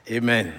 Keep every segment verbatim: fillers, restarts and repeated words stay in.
Amen.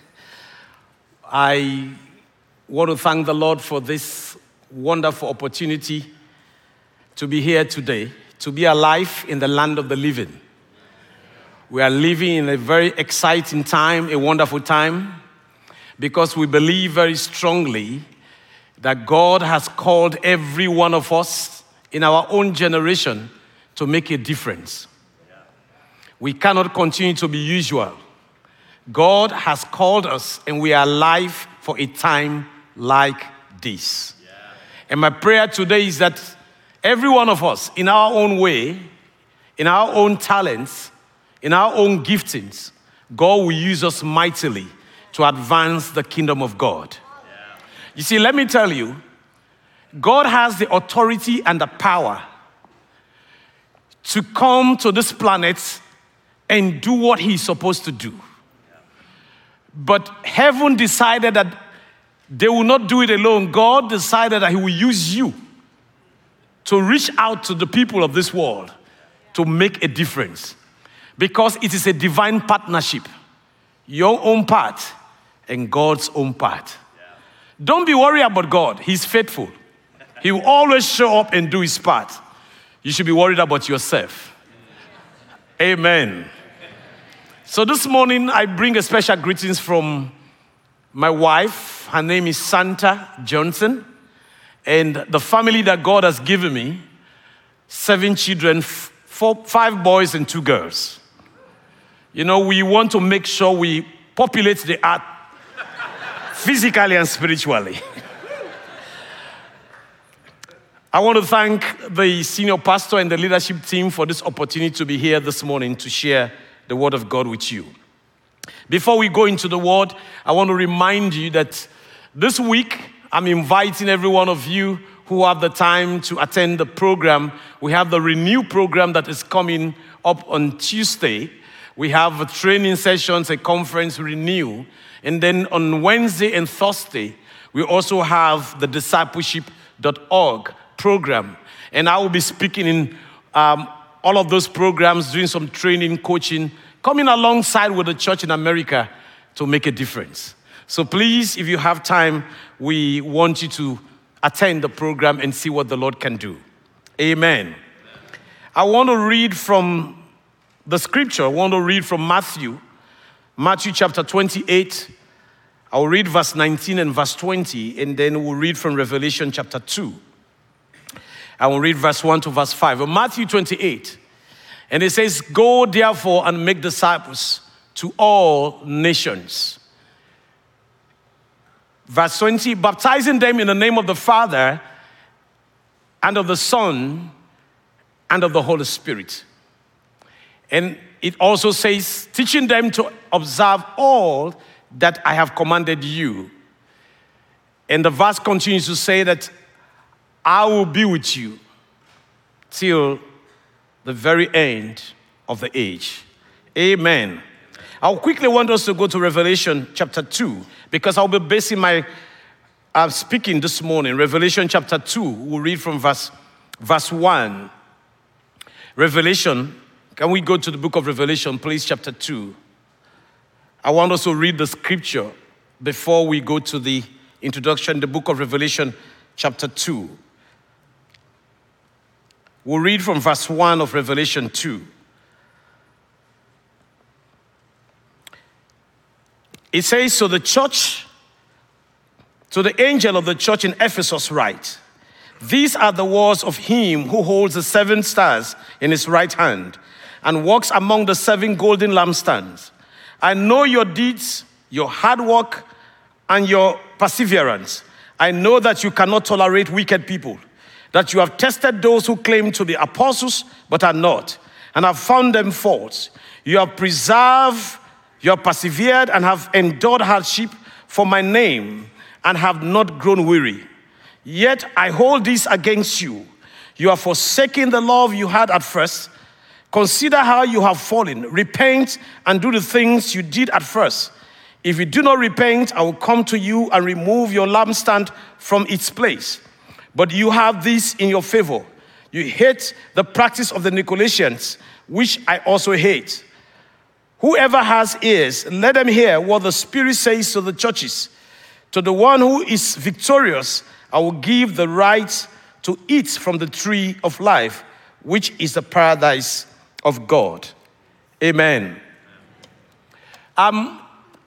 I want to thank the Lord for this wonderful opportunity to be here today, to be alive in the land of the living. We are living in a very exciting time, a wonderful time, because we believe very strongly that God has called every one of us in our own generation to make a difference. We cannot continue to be usual. God has called us and we are alive for a time like this. Yeah. And my prayer today is that every one of us, in our own way, in our own talents, in our own giftings, God will use us mightily to advance the kingdom of God. Yeah. You see, let me tell you, God has the authority and the power to come to this planet and do what he's supposed to do. But heaven decided that they will not do it alone. God decided that he will use you to reach out to the people of this world to make a difference. Because it is a divine partnership. Your own part and God's own part. Don't be worried about God. He's faithful. He will always show up and do his part. You should be worried about yourself. Amen. So this morning, I bring a special greetings from my wife. Her name is Santa Johnson. And the family that God has given me, seven children, four, five boys and two girls. You know, we want to make sure we populate the earth physically and spiritually. I want to thank the senior pastor and the leadership team for this opportunity to be here this morning to share the word of God with you. Before we go into the word, I want to remind you that this week, I'm inviting every one of you who have the time to attend the program. We have the Renew program that is coming up on Tuesday. We have a training sessions, a conference, Renew. And then on Wednesday and Thursday, we also have the discipleship dot org program. And I will be speaking in um, all of those programs, doing some training, coaching, coming alongside with the church in America to make a difference. So please, if you have time, we want you to attend the program and see what the Lord can do. Amen. Amen. I want to read from the scripture. I want to read from Matthew, Matthew chapter twenty-eight. I'll read verse nineteen and verse twenty, and then we'll read from Revelation chapter two. I will read verse one to verse five. In Matthew twenty-eight, and it says, "Go therefore and make disciples to all nations." Verse twenty, "Baptizing them in the name of the Father and of the Son and of the Holy Spirit." And it also says, "Teaching them to observe all that I have commanded you." And the verse continues to say that I will be with you till the very end of the age. Amen. I'll quickly want us to go to Revelation chapter two, because I'll be basing my uh, speaking this morning. Revelation chapter two, we'll read from verse, verse one. Revelation, can we go to the book of Revelation, please, chapter two. I want us to read the scripture before we go to the introduction, the book of Revelation chapter two. We'll read from verse one of Revelation two. It says, "So the church, to the angel of the church in Ephesus write, these are the words of him who holds the seven stars in his right hand and walks among the seven golden lampstands. I know your deeds, your hard work, and your perseverance. I know that you cannot tolerate wicked people, that you have tested those who claim to be apostles but are not, and have found them false. You have preserved, you have persevered, and have endured hardship for my name, and have not grown weary. Yet I hold this against you. You have forsaken the love you had at first. Consider how you have fallen. Repent and do the things you did at first. If you do not repent, I will come to you and remove your lampstand from its place. But you have this in your favor. You hate the practice of the Nicolaitans, which I also hate. Whoever has ears, let them hear what the Spirit says to the churches. To the one who is victorious, I will give the right to eat from the tree of life, which is the paradise of God. Amen. Um,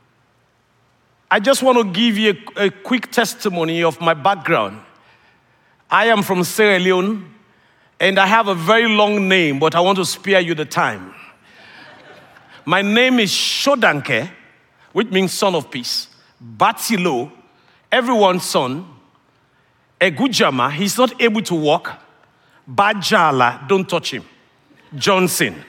I just want to give you a, a quick testimony of my background. I am from Sierra Leone, and I have a very long name, but I want to spare you the time. My name is Shodanke, which means son of peace. Batilo, everyone's son. Egujama, he's not able to walk. Bajala, don't touch him. Johnson.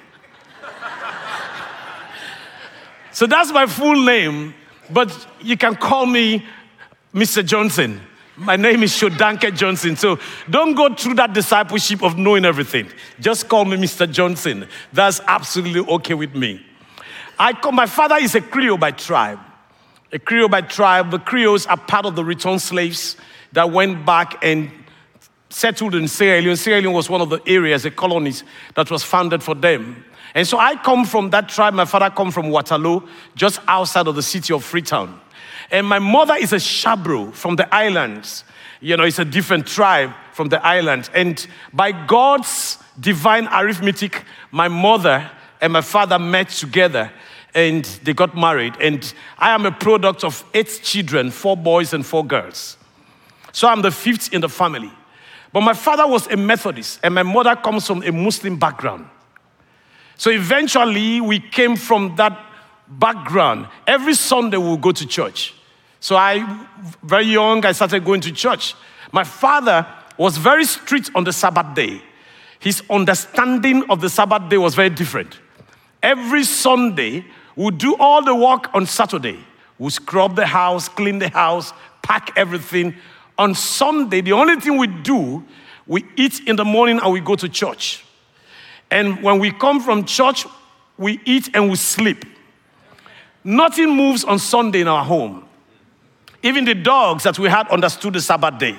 So that's my full name, but you can call me Mister Johnson. My name is Shodanke Johnson. So don't go through that discipleship of knowing everything. Just call me Mister Johnson. That's absolutely okay with me. I call, my father is a Creole by tribe. A Creole by tribe. The Creoles are part of the returned slaves that went back and settled in Sierra Leone. Sierra Leone was one of the areas, the colonies that was founded for them. And so I come from that tribe. My father comes from Waterloo, just outside of the city of Freetown. And my mother is a Shabro from the islands. You know, it's a different tribe from the islands. And by God's divine arithmetic, my mother and my father met together and they got married. And I am a product of eight children, four boys and four girls. So I'm the fifth in the family. But my father was a Methodist and my mother comes from a Muslim background. So eventually, we came from that background. Every Sunday, we would go to church. So I, very young, I started going to church. My father was very strict on the Sabbath day. His understanding of the Sabbath day was very different. Every Sunday, we would do all the work on Saturday. We would scrub the house, clean the house, pack everything. On Sunday, the only thing we do, we eat in the morning and we go to church. And when we come from church, we eat and we sleep. Nothing moves on Sunday in our home. Even the dogs that we had understood the Sabbath day.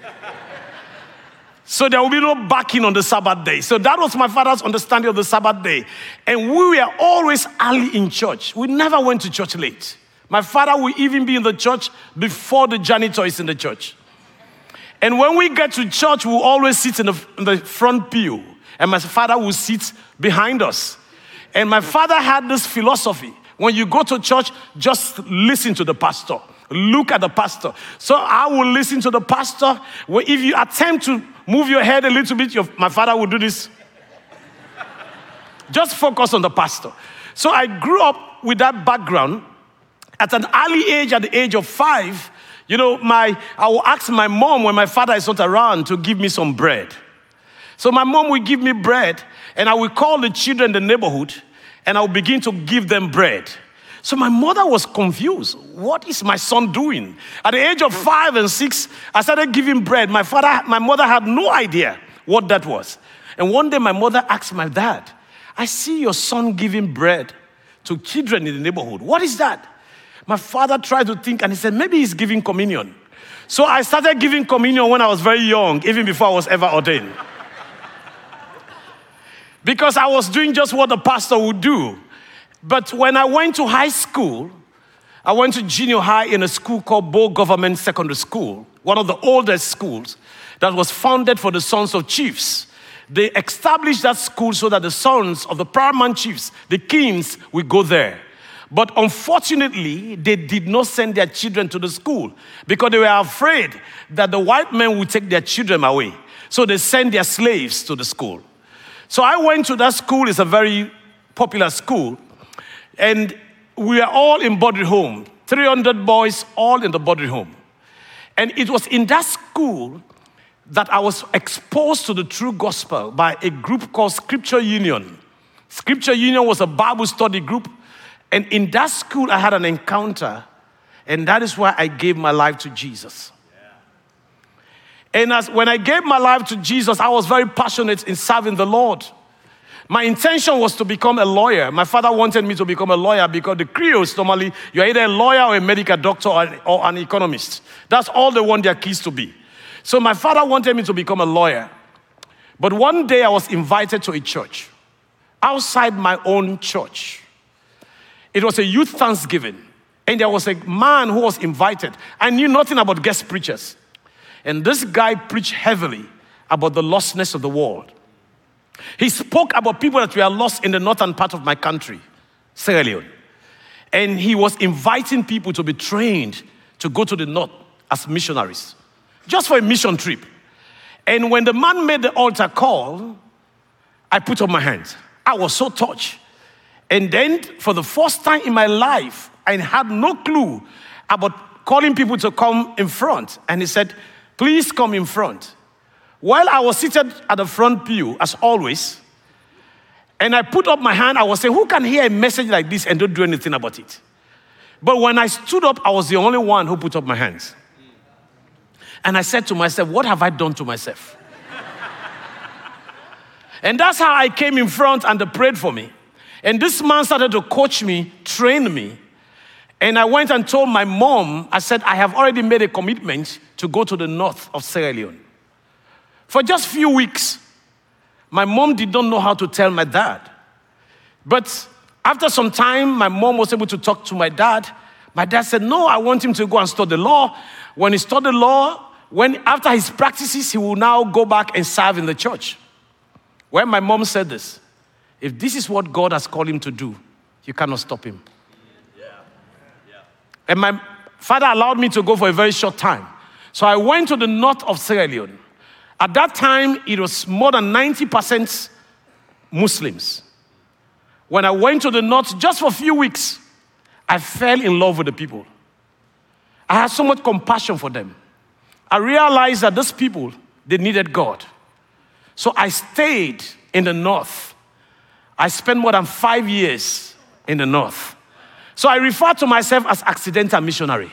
So there will be no barking on the Sabbath day. So that was my father's understanding of the Sabbath day. And we were always early in church. We never went to church late. My father would even be in the church before the janitor is in the church. And when we get to church, we we'll always sit in the, in the front pew. And my father would sit behind us. And my father had this philosophy. When you go to church, just listen to the pastor. Look at the pastor. So I will listen to the pastor. Well, if you attempt to move your head a little bit, your, my father will do this. Just focus on the pastor. So I grew up with that background. At an early age, at the age of five, you know, my I will ask my mom when my father is not around to give me some bread. So my mom will give me bread, and I will call the children in the neighborhood, and I will begin to give them bread. So my mother was confused. What is my son doing? At the age of five and six, I started giving bread. My father, my mother had no idea what that was. And one day my mother asked my dad, I see your son giving bread to children in the neighborhood. What is that? My father tried to think, and he said, maybe he's giving communion. So I started giving communion when I was very young, even before I was ever ordained. Because I was doing just what the pastor would do. But when I went to high school, I went to junior high in a school called Bo Government Secondary School, one of the oldest schools that was founded for the sons of chiefs. They established that school so that the sons of the paramount chiefs, the kings, would go there. But unfortunately, they did not send their children to the school because they were afraid that the white men would take their children away. So they sent their slaves to the school. So I went to that school. It's a very popular school. And we are all in Bodry Home. three hundred boys, all in the Bodry Home. And it was in that school that I was exposed to the true gospel by a group called Scripture Union. Scripture Union was a Bible study group. And in that school, I had an encounter. And that is why I gave my life to Jesus. And as, when I gave my life to Jesus, I was very passionate in serving the Lord. My intention was to become a lawyer. My father wanted me to become a lawyer because the Creoles, normally, you're either a lawyer or a medical doctor or, or an economist. That's all they want their kids to be. So my father wanted me to become a lawyer. But one day I was invited to a church outside my own church. It was a youth Thanksgiving. And there was a man who was invited. I knew nothing about guest preachers. And this guy preached heavily about the lostness of the world. He spoke about people that were lost in the northern part of my country, Sierra Leone. And he was inviting people to be trained to go to the north as missionaries, just for a mission trip. And when the man made the altar call, I put up my hands. I was so touched. And then, for the first time in my life, I had no clue about calling people to come in front. And he said, please come in front. While I was seated at the front pew, as always, and I put up my hand, I was saying, who can hear a message like this and don't do anything about it? But when I stood up, I was the only one who put up my hands. And I said to myself, what have I done to myself? And that's how I came in front and they prayed for me. And this man started to coach me, train me. And I went and told my mom, I said, I have already made a commitment to go to the north of Sierra Leone. For just a few weeks, my mom did not know how to tell my dad. But after some time, my mom was able to talk to my dad. My dad said, no, I want him to go and study law. When he studied law, when after his practices, he will now go back and serve in the church. When my mom said this, if this is what God has called him to do, you cannot stop him. Yeah. Yeah. And my father allowed me to go for a very short time. So I went to the north of Sierra Leone. At that time, it was more than ninety percent Muslims. When I went to the north just for a few weeks, I fell in love with the people. I had so much compassion for them. I realized that these people, they needed God. So I stayed in the north. I spent more than five years in the north. So I refer to myself as accidental missionary.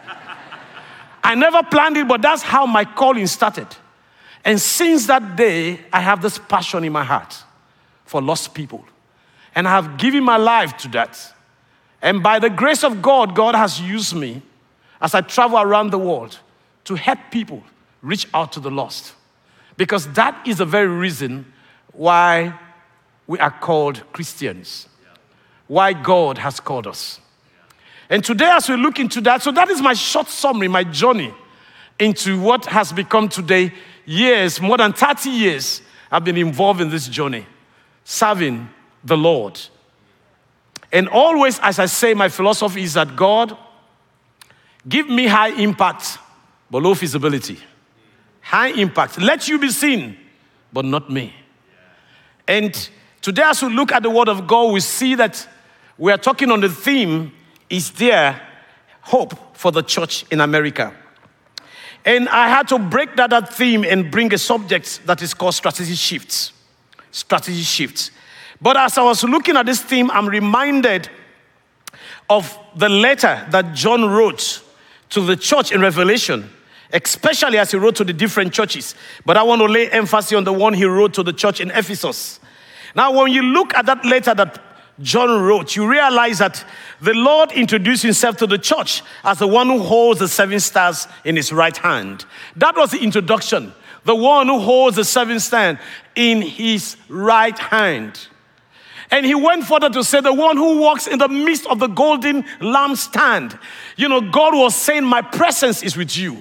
I never planned it, but that's how my calling started. And since that day, I have this passion in my heart for lost people. And I have given my life to that. And by the grace of God, God has used me as I travel around the world to help people reach out to the lost. Because that is the very reason why we are called Christians. Why God has called us. And today, as we look into that, so that is my short summary, my journey into what has become today years, more than thirty years, I've been involved in this journey, serving the Lord. And always, as I say, my philosophy is that God, give me high impact, but low feasibility. High impact. Let you be seen, but not me. And today, as we look at the Word of God, we see that we are talking on the theme, is there hope for the church in America? And I had to break that, that theme and bring a subject that is called strategy shifts. Strategy shifts. But as I was looking at this theme, I'm reminded of the letter that John wrote to the church in Revelation, especially as he wrote to the different churches. But I want to lay emphasis on the one he wrote to the church in Ephesus. Now, when you look at that letter that John wrote, you realize that the Lord introduced himself to the church as the one who holds the seven stars in his right hand. That was the introduction. The one who holds the seven stars in his right hand. And he went further to say, the one who walks in the midst of the golden lampstand. You know, God was saying, my presence is with you.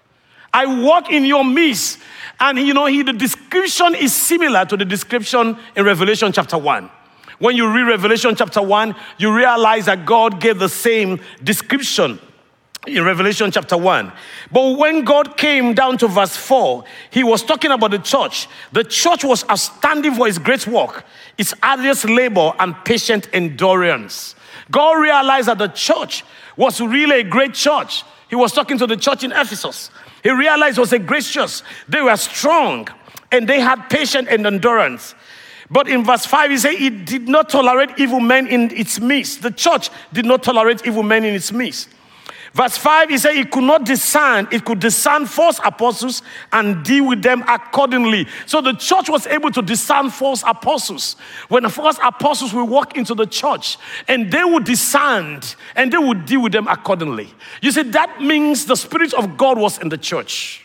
I walk in your midst. And you know, he, the description is similar to the description in Revelation chapter one. When you read Revelation chapter one, you realize that God gave the same description in Revelation chapter one. But when God came down to verse four, he was talking about the church. The church was outstanding for its great work, its arduous labor and patient endurance. God realized that the church was really a great church. He was talking to the church in Ephesus. He realized it was a great church. They were strong and they had patience and endurance. But in verse five, he said, it did not tolerate evil men in its midst. The church did not tolerate evil men in its midst. Verse five, he said, it could not discern, it could discern false apostles and deal with them accordingly. So the church was able to discern false apostles. When the false apostles will walk into the church, and they would discern, and they would deal with them accordingly. You see, that means the Spirit of God was in the church.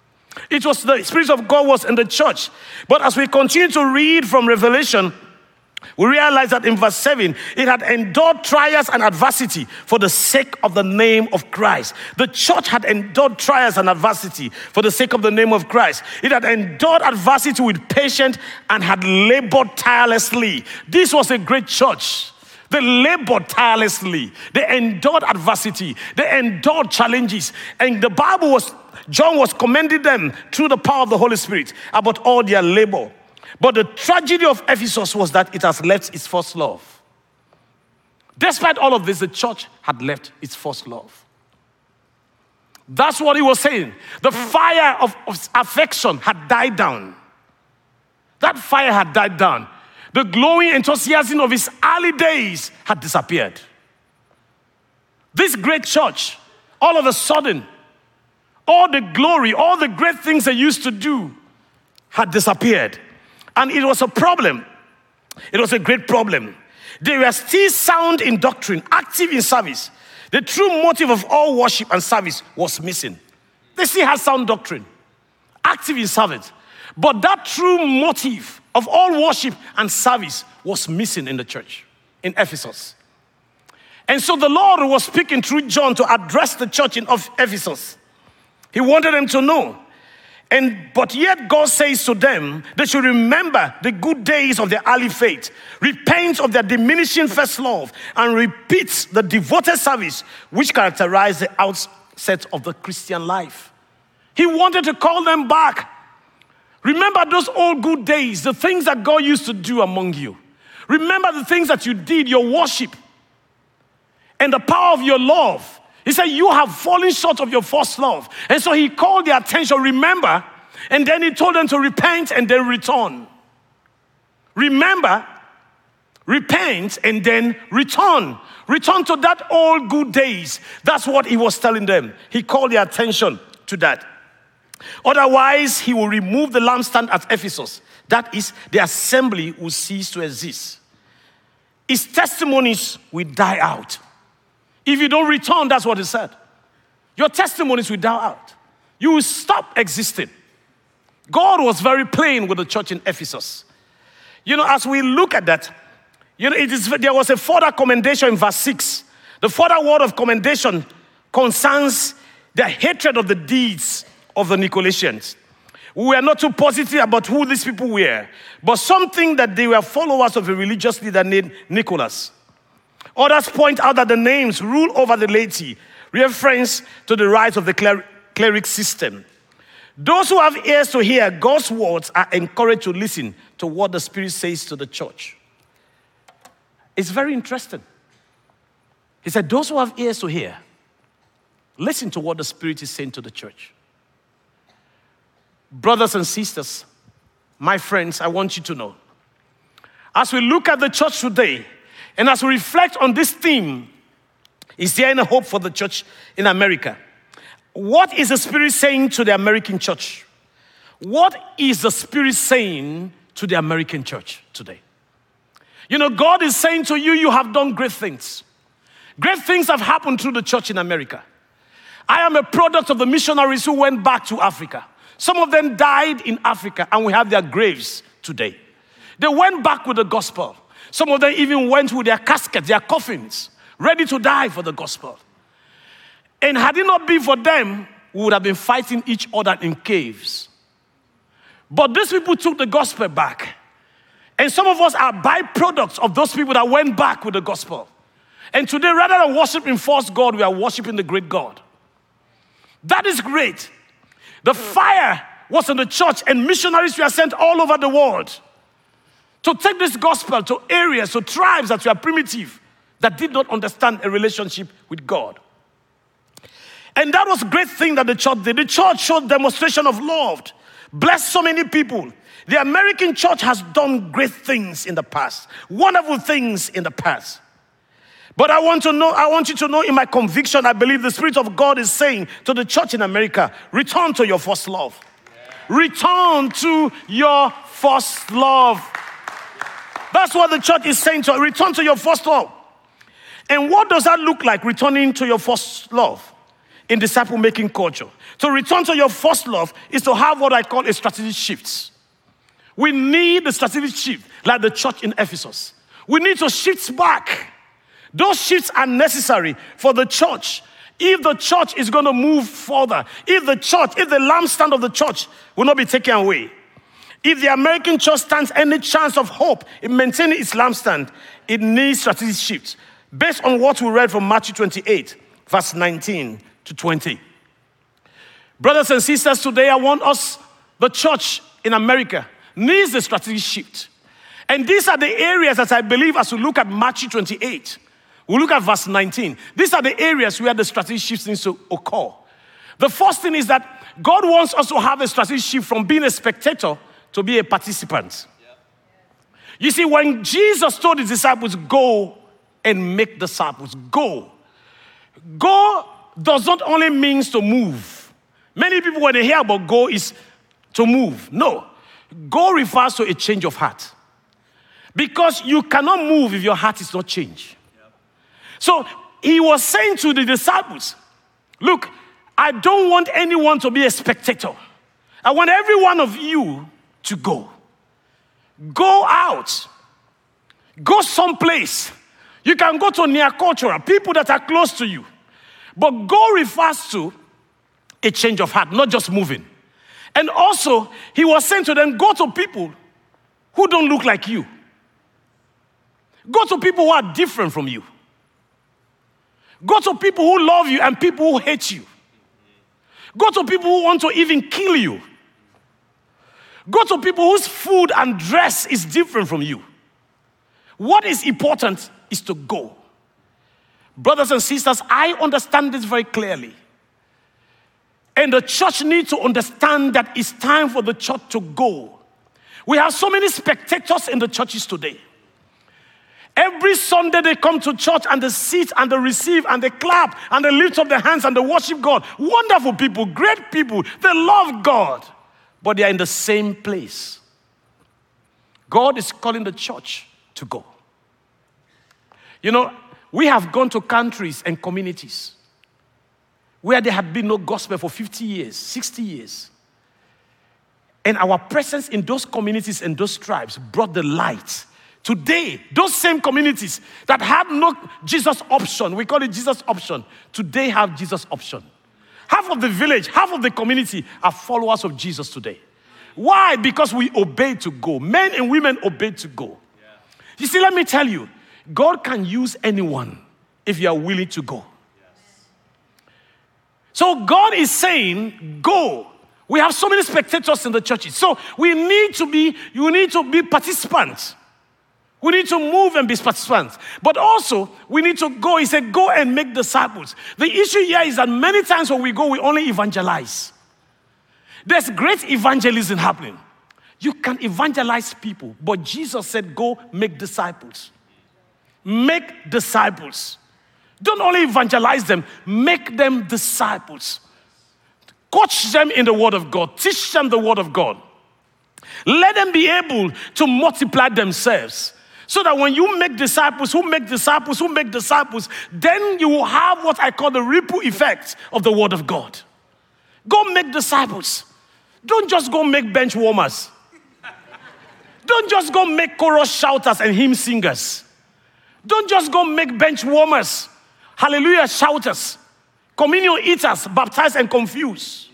It was the Spirit of God was in the church. But as we continue to read from Revelation, We realize that in verse seven, it had endured trials and adversity for the sake of the name of Christ. The church had endured trials and adversity for the sake of the name of Christ. It had endured adversity with patience and had labored tirelessly. This was a great church. They labored tirelessly. They endured adversity. They endured challenges. And the Bible was, John was commending them through the power of the Holy Spirit about all their labor. But the tragedy of Ephesus was that it has left its first love. Despite all of this, the church had left its first love. That's what he was saying. The fire of, of affection had died down. That fire had died down. The glowing enthusiasm of his early days had disappeared. This great church, all of a sudden, all the glory, all the great things they used to do had disappeared. And it was a problem. It was a great problem. They were still sound in doctrine, active in service. The true motive of all worship and service was missing. They still had sound doctrine, active in service. But that true motive of all worship and service was missing in the church, in Ephesus. And so the Lord was speaking through John to address the church in Ephesus. He wanted them to know. And but yet God says to them, they should remember the good days of their early faith, repent of their diminishing first love, and repeat the devoted service which characterized the outset of the Christian life. He wanted to call them back. Remember those old good days, the things that God used to do among you. Remember the things that you did, your worship, and the power of your love. He said, you have fallen short of your first love. And so he called their attention, remember, and then he told them to repent and then return. Remember, repent, and then return. Return to that old good days. That's what he was telling them. He called their attention to that. Otherwise, he will remove the lampstand at Ephesus. That is, the assembly will cease to exist. His testimonies will die out. If you don't return, that's what he said. Your testimonies will die out. You will stop existing. God was very plain with the church in Ephesus. You know, as we look at that, you know, it is, there was a further commendation in verse six. The further word of commendation concerns the hatred of the deeds of the Nicolaitans. We were not too positive about who these people were, but something that they were followers of a religious leader named Nicholas. Others point out that the names rule over the laity, reference to the rights of the cler- cleric system. Those who have ears to hear God's words are encouraged to listen to what the Spirit says to the church. It's very interesting. He said, those who have ears to hear, listen to what the Spirit is saying to the church. Brothers and sisters, my friends, I want you to know, as we look at the church today, and as we reflect on this theme, is there any hope for the church in America? What is the Spirit saying to the American church? What is the Spirit saying to the American church today? You know, God is saying to you, you have done great things. Great things have happened through the church in America. I am a product of the missionaries who went back to Africa. Some of them died in Africa, and we have their graves today. They went back with the gospel. Some of them even went with their caskets, their coffins, ready to die for the gospel. And had it not been for them, we would have been fighting each other in caves. But these people took the gospel back. And some of us are byproducts of those people that went back with the gospel. And today, rather than worshiping false God, we are worshiping the great God. That is great. The fire was in the church, and missionaries were sent all over the world to take this gospel to areas, to tribes that were primitive, that did not understand a relationship with God. And that was a great thing that the church did. The church showed demonstration of love, blessed so many people. The American church has done great things in the past, wonderful things in the past. But I want to know, I want you to know in my conviction, I believe the Spirit of God is saying to the church in America, return to your first love. Yeah. Return to your first love. That's what the church is saying to her. Return to your first love. And what does that look like, returning to your first love in disciple-making culture? To return to your first love is to have what I call a strategic shift. We need the strategic shift, like the church in Ephesus. We need to shift back. Those shifts are necessary for the church. If the church is going to move further, if the church, if the lampstand of the church will not be taken away, if the American church stands any chance of hope in maintaining its lampstand, it needs strategic shifts. Based on what we read from Matthew twenty-eight, verse nineteen to twenty. Brothers and sisters, today I want us, the church in America, needs a strategic shift. And these are the areas that I believe as we look at Matthew twenty-eight, we look at verse nineteen. These are the areas where the strategic shift needs to occur. The first thing is that God wants us to have a strategic shift from being a spectator to be a participant. Yep. You see, when Jesus told his disciples, go and make disciples, go. Go does not only mean to move. Many people, when they hear about go, is to move. No. Go refers to a change of heart. Because you cannot move if your heart is not changed. Yep. So he was saying to the disciples, look, I don't want anyone to be a spectator. I want every one of you to go. Go out. Go someplace. You can go to near cultural, people that are close to you. But go refers to a change of heart, not just moving. And also, he was saying to them, go to people who don't look like you. Go to people who are different from you. Go to people who love you and people who hate you. Go to people who want to even kill you. Go to people whose food and dress is different from you. What is important is to go. Brothers and sisters, I understand this very clearly. And the church needs to understand that it's time for the church to go. We have so many spectators in the churches today. Every Sunday they come to church and they sit and they receive and they clap and they lift up their hands and they worship God. Wonderful people, great people. They love God. But they are in the same place. God is calling the church to go. You know, we have gone to countries and communities where there had been no gospel for fifty years, sixty years. And our presence in those communities and those tribes brought the light. Today, those same communities that had no Jesus option, we call it Jesus option, today have Jesus option. Half of the village, half of the community are followers of Jesus today. Why? Because we obeyed to go. Men and women obeyed to go. Yeah. You see, let me tell you, God can use anyone if you are willing to go. Yes. So God is saying, go. We have so many spectators in the churches. So we need to be, you need to be participants. We need to move and be participants. But also, we need to go. He said, go and make disciples. The issue here is that many times when we go, we only evangelize. There's great evangelism happening. You can evangelize people. But Jesus said, go make disciples. Make disciples. Don't only evangelize them, make them disciples. Coach them in the Word of God. Teach them the Word of God. Let them be able to multiply themselves. So that when you make disciples, who make disciples, who make disciples, then you will have what I call the ripple effect of the Word of God. Go make disciples. Don't just go make bench warmers. Don't just go make chorus shouters and hymn singers. Don't just go make bench warmers, hallelujah shouters, communion eaters, baptized and confused.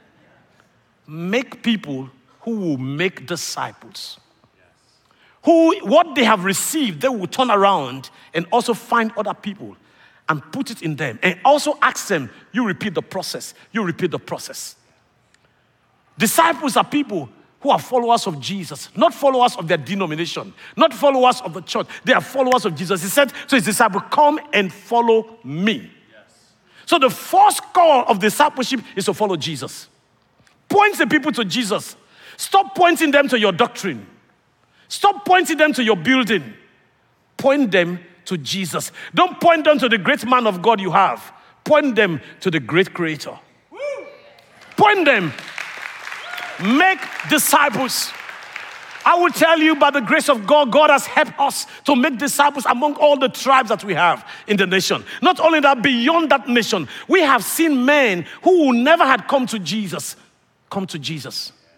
Make people who will make disciples. Who, what they have received, they will turn around and also find other people and put it in them. And also ask them, you repeat the process. You repeat the process. Disciples are people who are followers of Jesus, not followers of their denomination, not followers of the church. They are followers of Jesus. He said to his disciples, come and follow me. Yes. So the first call of discipleship is to follow Jesus. Point the people to Jesus. Stop pointing them to your doctrine. Stop pointing them to your building. Point them to Jesus. Don't point them to the great man of God you have. Point them to the great Creator. Woo! Point them. Make disciples. I will tell you, by the grace of God, God has helped us to make disciples among all the tribes that we have in the nation. Not only that, beyond that nation, we have seen men who never had come to Jesus, come to Jesus.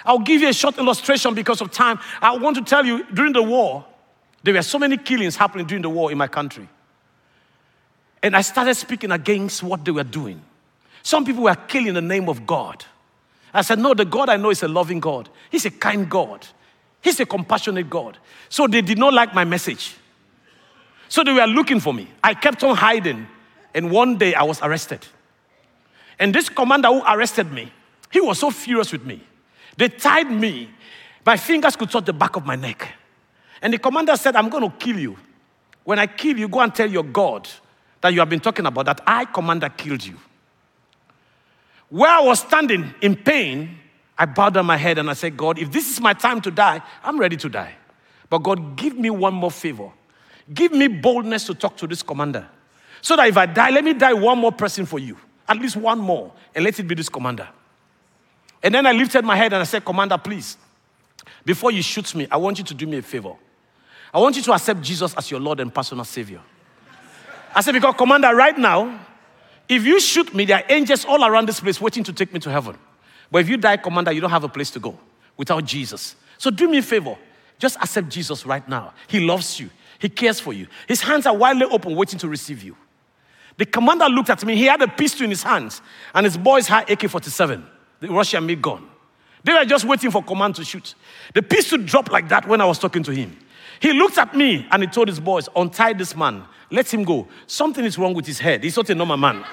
I'll give you a short illustration because of time. I want to tell you, during the war, there were so many killings happening during the war in my country. And I started speaking against what they were doing. Some people were killing in the name of God. I said, no, the God I know is a loving God. He's a kind God. He's a compassionate God. So they did not like my message. So they were looking for me. I kept on hiding. And one day I was arrested. And this commander who arrested me, he was so furious with me. They tied me. My fingers could touch the back of my neck. And the commander said, I'm going to kill you. When I kill you, go and tell your God that you have been talking about, that I, commander, killed you. Where I was standing in pain, I bowed down my head and I said, God, if this is my time to die, I'm ready to die. But God, give me one more favor. Give me boldness to talk to this commander. So that if I die, let me die one more person for you. At least one more. And let it be this commander. And then I lifted my head and I said, Commander, please, before you shoot me, I want you to do me a favor. I want you to accept Jesus as your Lord and personal Savior. I said, because Commander, right now, if you shoot me, there are angels all around this place waiting to take me to heaven. But if you die, Commander, you don't have a place to go without Jesus. So do me a favor. Just accept Jesus right now. He loves you. He cares for you. His hands are widely open, waiting to receive you. The commander looked at me. He had a pistol in his hands, and his boys had A K forty-seven, the Russian-made gun. They were just waiting for command to shoot. The pistol dropped like that when I was talking to him. He looked at me, and he told his boys, untie this man. Let him go. Something is wrong with his head. He's not a normal man.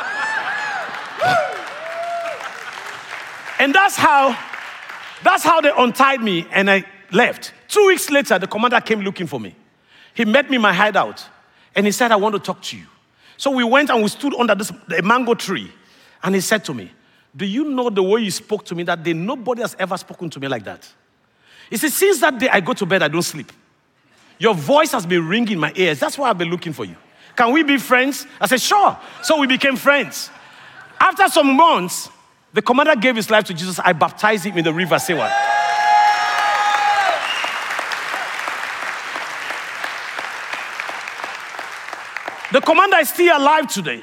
And that's how, that's how they untied me, and I left. Two weeks later, the commander came looking for me. He met me in my hideout, and he said, I want to talk to you. So we went and we stood under this a mango tree, and he said to me, do you know the way you spoke to me that day? Nobody has ever spoken to me like that. He said, since that day I go to bed, I don't sleep. Your voice has been ringing in my ears. That's why I've been looking for you. Can we be friends? I said, sure. So we became friends. After some months, the commander gave his life to Jesus. I baptized him in the river Sewa. The commander is still alive today.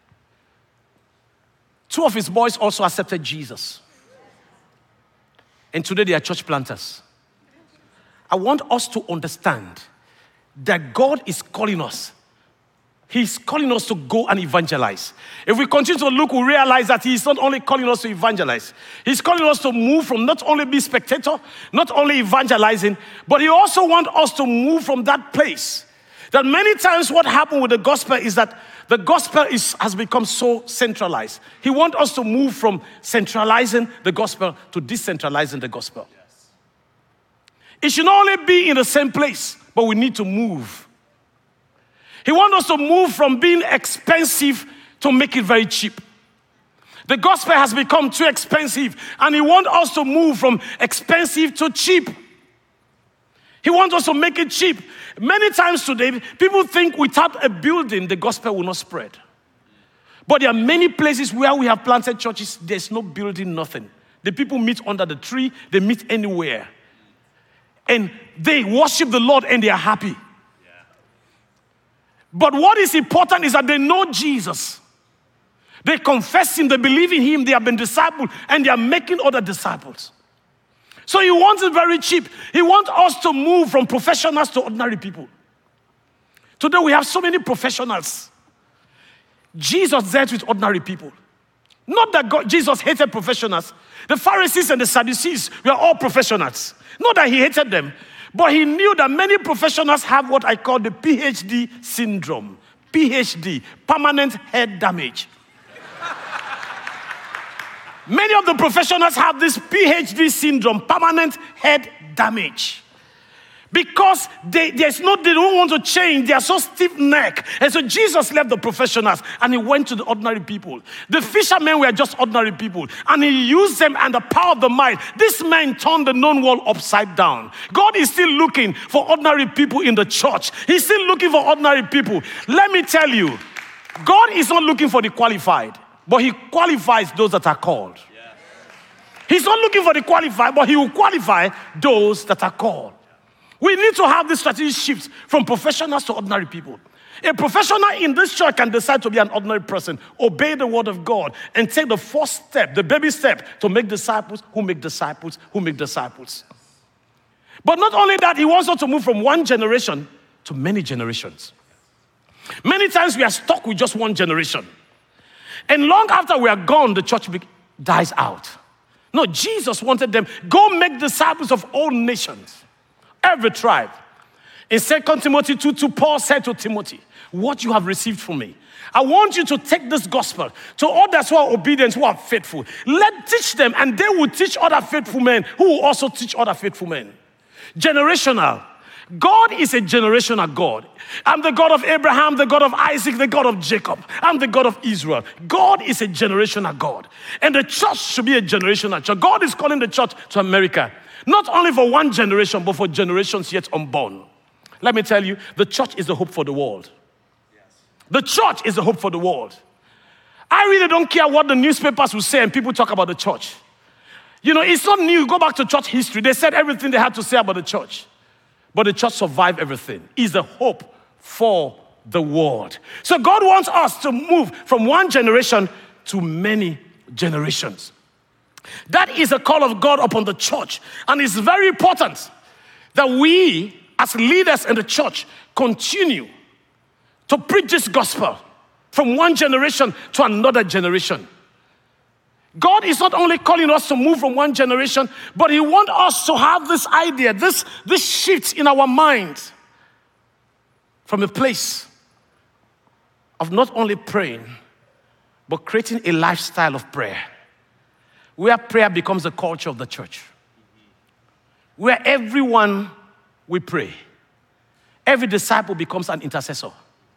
Two of his boys also accepted Jesus. And today they are church planters. I want us to understand that God is calling us. He's calling us to go and evangelize. If we continue to look, we realize that He's not only calling us to evangelize. He's calling us to move from not only be spectator, not only evangelizing, but He also wants us to move from that place. That many times what happened with the gospel is that the gospel is, has become so centralized. He wants us to move from centralizing the gospel to decentralizing the gospel. Yes. It should not only be in the same place, but we need to move. He wants us to move from being expensive to make it very cheap. The gospel has become too expensive, and He wants us to move from expensive to cheap. He wants us to make it cheap. Many times today, people think without a building, the gospel will not spread. But there are many places where we have planted churches, there's no building, nothing. The people meet under the tree, they meet anywhere. And they worship the Lord and they are happy. Yeah. But what is important is that they know Jesus. They confess Him, they believe in Him, they have been discipled, and they are making other disciples. So He wants it very cheap. He wants us to move from professionals to ordinary people. Today we have so many professionals. Jesus dealt with ordinary people. Not that God, Jesus hated professionals. The Pharisees and the Sadducees were all professionals. Not that He hated them, but He knew that many professionals have what I call the P H D syndrome. P H D, permanent head damage. Many of the professionals have this P H D syndrome, permanent head damage. Because they, there's no, they don't want to change. They are so stiff-necked. And so Jesus left the professionals and He went to the ordinary people. The fishermen were just ordinary people. And He used them and the power of the mind. This man turned the known world upside down. God is still looking for ordinary people in the church. He's still looking for ordinary people. Let me tell you, God is not looking for the qualified, but He qualifies those that are called. Yes. He's not looking for the qualified, but He will qualify those that are called. We need to have this strategic shift from professionals to ordinary people. A professional in this church can decide to be an ordinary person, obey the word of God, and take the first step, the baby step, to make disciples who make disciples who make disciples. But not only that, he wants us to move from one generation to many generations. Many times we are stuck with just one generation. And long after we are gone, the church dies out. No, Jesus wanted them, go make disciples of all nations, every tribe. In Second Timothy two two, Paul said to Timothy, what you have received from me, I want you to take this gospel to others who are obedient, who are faithful. Let teach them, and they will teach other faithful men who will also teach other faithful men. Generational. God is a generational God. I'm the God of Abraham, the God of Isaac, the God of Jacob. I'm the God of Israel. God is a generational God. And the church should be a generational church. God is calling the church to America, not only for one generation, but for generations yet unborn. Let me tell you, the church is the hope for the world. The church is the hope for the world. I really don't care what the newspapers will say and people talk about the church. You know, it's not new. Go back to church history. They said everything they had to say about the church. But the church survived everything. It's the hope for the world. So God wants us to move from one generation to many generations. That is a call of God upon the church. And it's very important that we, as leaders in the church, continue to preach this gospel from one generation to another generation. God is not only calling us to move from one generation, but he wants us to have this idea, this, this shift in our minds from a place of not only praying, but creating a lifestyle of prayer, where prayer becomes the culture of the church, where everyone will pray. Every disciple becomes an intercessor.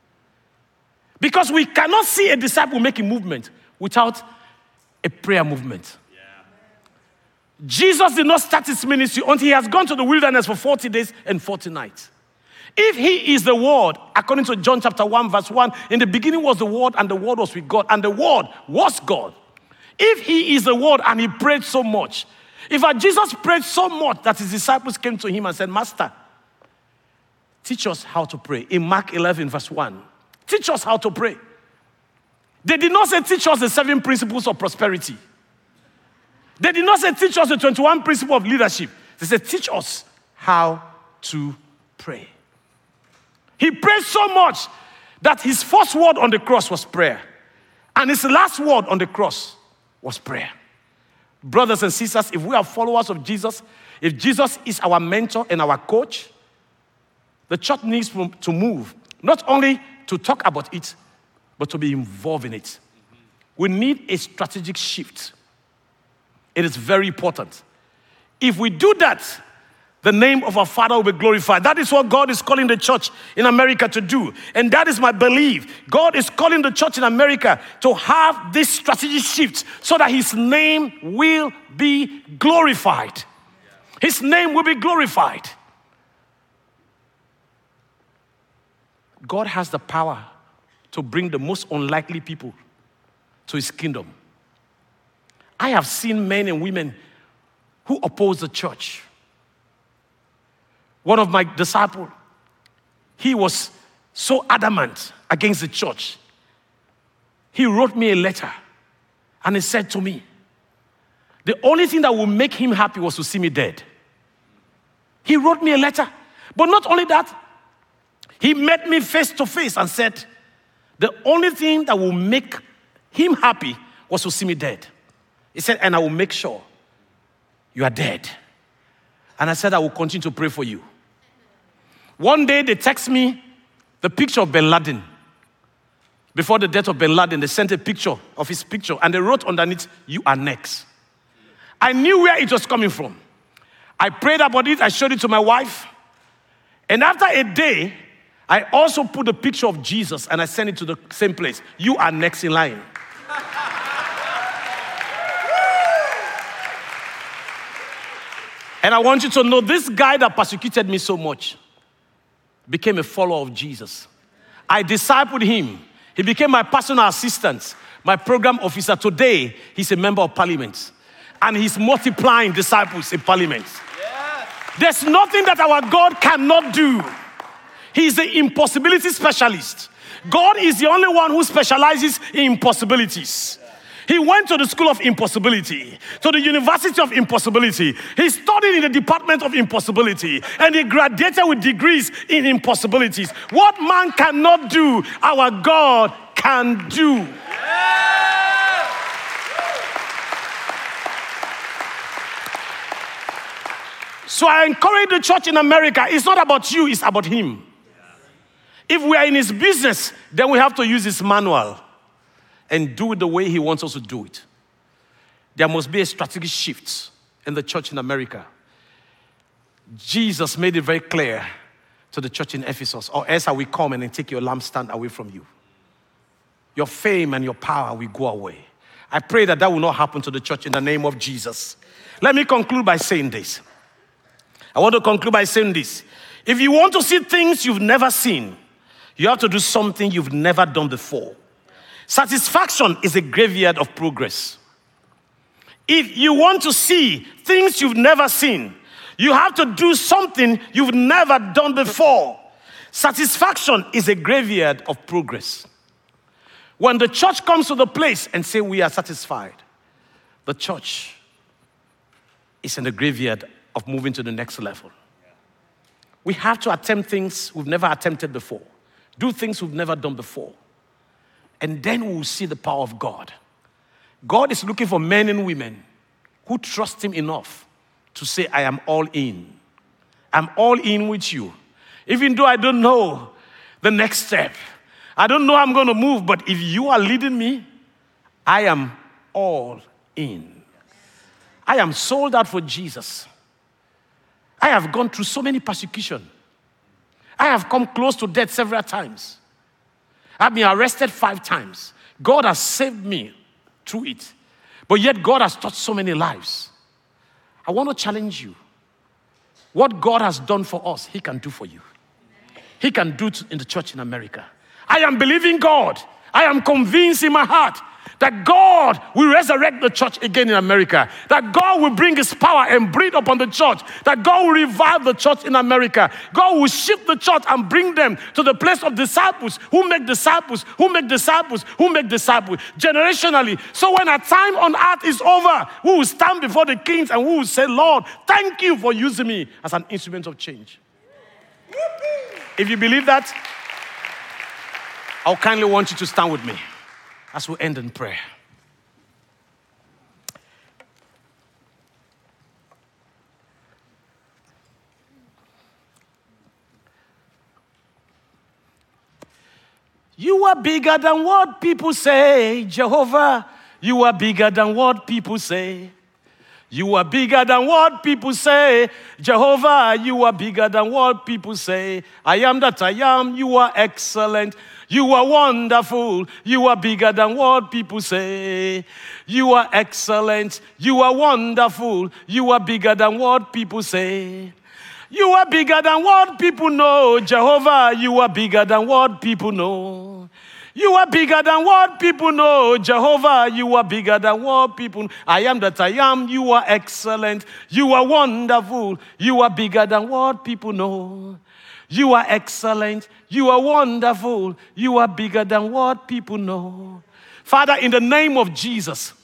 Because we cannot see a disciple making movement without a prayer movement. Yeah. Jesus did not start his ministry until he has gone to the wilderness for forty days and forty nights. If he is the Word, according to John chapter one, verse one, in the beginning was the Word, and the Word was with God, and the Word was God. If he is the Word and he prayed so much, if our Jesus prayed so much that his disciples came to him and said, Master, teach us how to pray. In Mark eleven, verse one, teach us how to pray. They did not say, teach us the seven principles of prosperity. They did not say, teach us the twenty-one principles of leadership. They said, teach us how to pray. He prayed so much that his first word on the cross was prayer. And his last word on the cross was prayer. Brothers and sisters, if we are followers of Jesus, if Jesus is our mentor and our coach, the church needs to move, not only to talk about it, but to be involved in it. We need a strategic shift. It is very important. If we do that, the name of our Father will be glorified. That is what God is calling the church in America to do. And that is my belief. God is calling the church in America to have this strategic shift so that his name will be glorified. His name will be glorified. God has the power to bring the most unlikely people to his kingdom. I have seen men and women who oppose the church. One of my disciples, he was so adamant against the church. He wrote me a letter and he said to me, the only thing that would make him happy was to see me dead. He wrote me a letter. But not only that, he met me face to face and said, the only thing that will make him happy was to see me dead. He said, and I will make sure you are dead. And I said, I will continue to pray for you. One day they text me the picture of Bin Laden. Before the death of Bin Laden, they sent a picture of his picture and they wrote underneath, you are next. I knew where it was coming from. I prayed about it, I showed it to my wife. And after a day, I also put a picture of Jesus and I sent it to the same place. You are next in line. And I want you to know this guy that persecuted me so much became a follower of Jesus. I discipled him. He became my personal assistant, my program officer. Today, he's a member of parliament. And he's multiplying disciples in parliament. Yes. There's nothing that our God cannot do. He's the impossibility specialist. God is the only one who specializes in impossibilities. He went to the school of impossibility, to the university of impossibility. He studied in the department of impossibility, and he graduated with degrees in impossibilities. What man cannot do, our God can do. So I encourage the church in America. It's not about you, it's about him. If we are in his business, then we have to use his manual and do it the way he wants us to do it. There must be a strategic shift in the church in America. Jesus made it very clear to the church in Ephesus, or else I will come and take your lampstand away from you. Your fame and your power will go away. I pray that that will not happen to the church in the name of Jesus. Let me conclude by saying this. I want to conclude by saying this. If you want to see things you've never seen, you have to do something you've never done before. Satisfaction is a graveyard of progress. If you want to see things you've never seen, you have to do something you've never done before. Satisfaction is a graveyard of progress. When the church comes to the place and say we are satisfied, the church is in the graveyard of moving to the next level. We have to attempt things we've never attempted before. Do things we've never done before. And then we will see the power of God. God is looking for men and women who trust him enough to say, I am all in. I'm all in with you. Even though I don't know the next step. I don't know how I'm going to move, but if you are leading me, I am all in. I am sold out for Jesus. I have gone through so many persecution. I have come close to death several times. I've been arrested five times. God has saved me through it. But yet God has touched so many lives. I want to challenge you. What God has done for us, he can do for you. He can do it in the church in America. I am believing God. I am convinced in my heart that God will resurrect the church again in America. That God will bring his power and breathe upon the church. That God will revive the church in America. God will shift the church and bring them to the place of disciples who make disciples, who make disciples, who make disciples, generationally. So when our time on earth is over, we will stand before the kings and we will say, Lord, thank you for using me as an instrument of change. If you believe that, I'll kindly want you to stand with me as we end in prayer. You are bigger than what people say, Jehovah. You are bigger than what people say. You are bigger than what people say, Jehovah. You are bigger than what people say. I am that I am. You are excellent. You are wonderful. You are bigger than what people say. You are excellent. You are wonderful. You are bigger than what people say. You are bigger than what people know, Jehovah. You are bigger than what people know. You are bigger than what people know, Jehovah. You are bigger than what people know. I am that I am. You are excellent. You are wonderful. You are bigger than what people know. You are excellent. You are wonderful. You are bigger than what people know. Father, in the name of Jesus,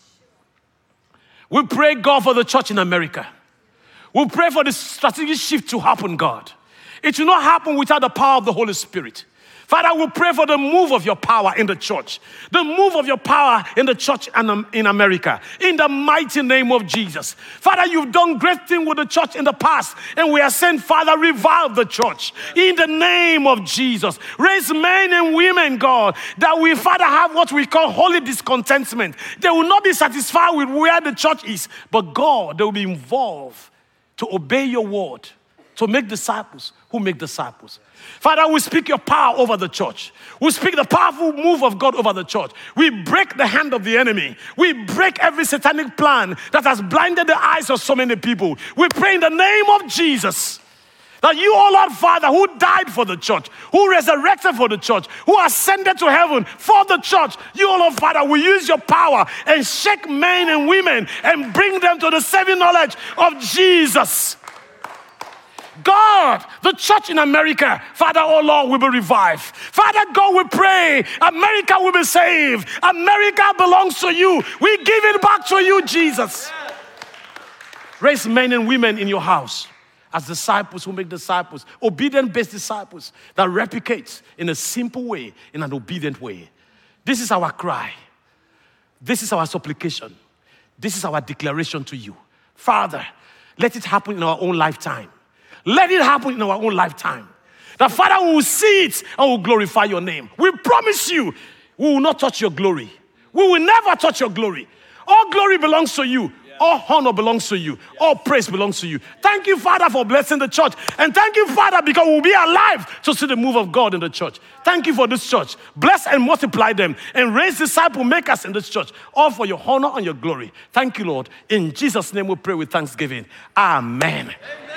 we pray, God, for the church in America. We pray for the strategic shift to happen, God. It will not happen without the power of the Holy Spirit. Father, we pray for the move of your power in the church. The move of your power in the church and in America. In the mighty name of Jesus. Father, you've done great things with the church in the past. And we are saying, Father, revive the church. In the name of Jesus. Raise men and women, God, that we, Father, have what we call holy discontentment. They will not be satisfied with where the church is. But God, they will be involved to obey your word. To make disciples who make disciples. Father, we speak your power over the church. We speak the powerful move of God over the church. We break the hand of the enemy. We break every satanic plan that has blinded the eyes of so many people. We pray in the name of Jesus that you, oh Lord Father, who died for the church, who resurrected for the church, who ascended to heaven for the church, you, oh Lord Father, will use your power and shake men and women and bring them to the saving knowledge of Jesus. God, the church in America, Father, oh Lord, will be revived. Father God, we pray, America will be saved. America belongs to you. We give it back to you, Jesus. Raise men and women in your house as disciples who make disciples, obedient-based disciples that replicate in a simple way, in an obedient way. This is our cry. This is our supplication. This is our declaration to you. Father, let it happen in our own lifetime. Let it happen in our own lifetime. That, Father, we will see it and will glorify your name. We promise you, we will not touch your glory. We will never touch your glory. All glory belongs to you. All honor belongs to you. All praise belongs to you. Thank you, Father, for blessing the church. And thank you, Father, because we'll be alive to see the move of God in the church. Thank you for this church. Bless and multiply them and raise disciple makers in this church. All for your honor and your glory. Thank you, Lord. In Jesus' name we pray with thanksgiving. Amen. Amen.